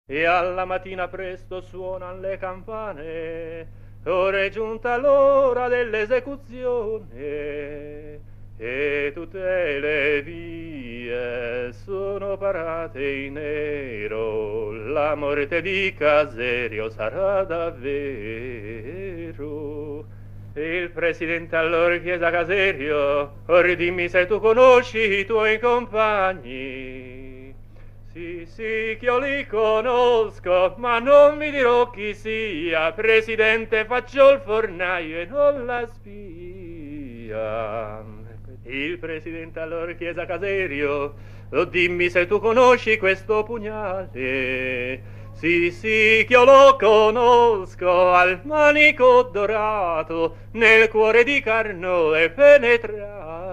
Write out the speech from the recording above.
E alla mattina presto suonan le campane, ora è giunta l'ora dell'esecuzione, e tutte le vie sono parate in nero, la morte di Caserio sarà davvero. Il presidente allora chiese a Caserio: or dimmi se tu conosci i tuoi compagni. Sì, sì, che io li conosco, ma non vi dirò chi sia. Presidente, faccio il fornaio e non la spia. Il presidente allora chiese a Caserio: oh, dimmi se tu conosci questo pugnale. Sì, sì, che io lo conosco, al manico dorato, nel cuore di Carno è penetrato.